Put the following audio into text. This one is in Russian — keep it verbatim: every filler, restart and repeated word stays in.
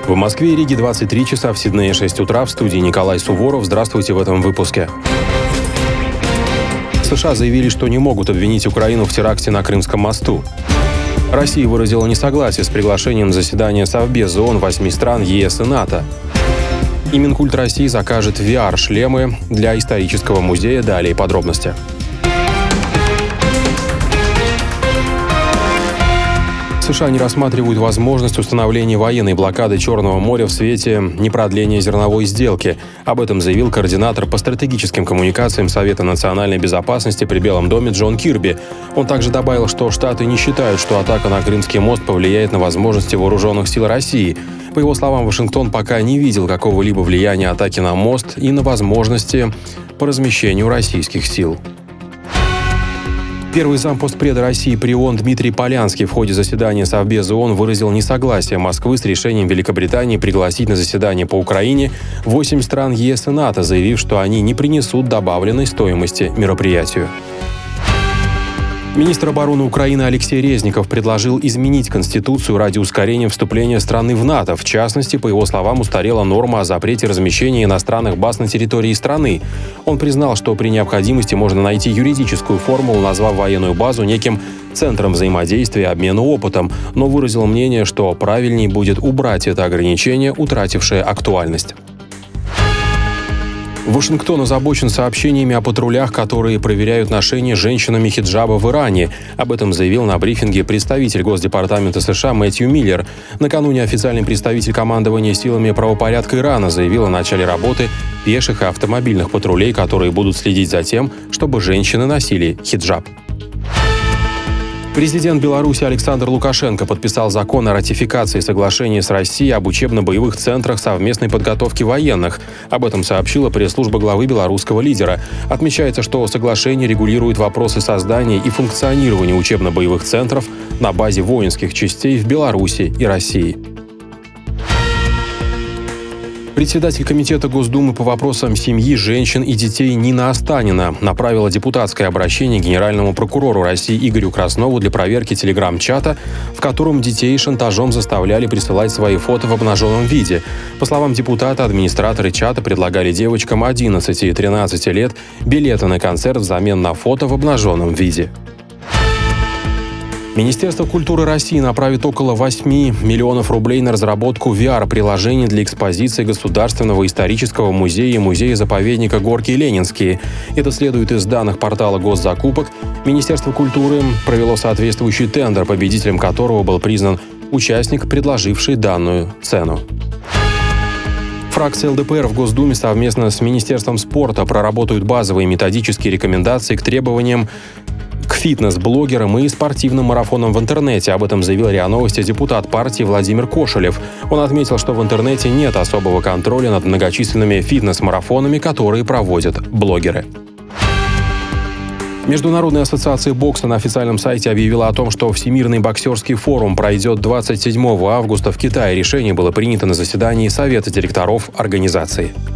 В Москве и Риге двадцать три часа, в Сиднее шесть утра. В студии Николай Суворов. Здравствуйте в этом выпуске. США заявили, что не могут обвинить Украину в теракте на Крымском мосту. Россия выразила несогласие с приглашением заседания Совбеза ООН восьми стран ЕС и НАТО. И Минкульт России закажет ви ар-шлемы для исторического музея. Далее подробности. США не рассматривают возможность установления военной блокады Черного моря в свете непродления зерновой сделки. Об этом заявил координатор по стратегическим коммуникациям Совета национальной безопасности при Белом доме Джон Кирби. Он также добавил, что Штаты не считают, что атака на Крымский мост повлияет на возможности вооруженных сил России. По его словам, Вашингтон пока не видел какого-либо влияния атаки на мост и на возможности по размещению российских сил. Первый зампостпреда России при ООН Дмитрий Полянский в ходе заседания Совбеза ООН выразил несогласие Москвы с решением Великобритании пригласить на заседание по Украине восемь стран ЕС и НАТО, заявив, что они не принесут добавленной стоимости мероприятию. Министр обороны Украины Алексей Резников предложил изменить Конституцию ради ускорения вступления страны в НАТО. В частности, по его словам, устарела норма о запрете размещения иностранных баз на территории страны. Он признал, что при необходимости можно найти юридическую формулу, назвав военную базу неким центром взаимодействия и обмена опытом, но выразил мнение, что правильнее будет убрать это ограничение, утратившее актуальность. Вашингтон озабочен сообщениями о патрулях, которые проверяют ношение женщинами хиджаба в Иране. Об этом заявил на брифинге представитель Госдепартамента США Мэтью Миллер. Накануне официальный представитель командования силами правопорядка Ирана заявил о начале работы пеших и автомобильных патрулей, которые будут следить за тем, чтобы женщины носили хиджаб. Президент Беларуси Александр Лукашенко подписал закон о ратификации соглашения с Россией об учебно-боевых центрах совместной подготовки военных. Об этом сообщила пресс-служба главы белорусского лидера. Отмечается, что соглашение регулирует вопросы создания и функционирования учебно-боевых центров на базе воинских частей в Беларуси и России. Председатель Комитета Госдумы по вопросам семьи, женщин и детей Нина Останина направила депутатское обращение генеральному прокурору России Игорю Краснову для проверки телеграм-чата, в котором детей шантажом заставляли присылать свои фото в обнаженном виде. По словам депутата, администраторы чата предлагали девочкам одиннадцати и тринадцати лет билеты на концерт взамен на фото в обнаженном виде. Министерство культуры России направит около восьми миллионов рублей на разработку ви ар-приложений для экспозиции Государственного исторического музея и музея-заповедника Горки и Ленинские. Это следует из данных портала госзакупок. Министерство культуры провело соответствующий тендер, победителем которого был признан участник, предложивший данную цену. Фракция эл дэ пэ эр в Госдуме совместно с Министерством спорта проработают базовые методические рекомендации к требованиям к фитнес-блогерам и спортивным марафонам в интернете. Об этом заявил РИА Новости депутат партии Владимир Кошелев. Он отметил, что в интернете нет особого контроля над многочисленными фитнес-марафонами, которые проводят блогеры. Международная ассоциация бокса на официальном сайте объявила о том, что Всемирный боксерский форум пройдет двадцать седьмого августа в Китае. Решение было принято на заседании Совета директоров организации.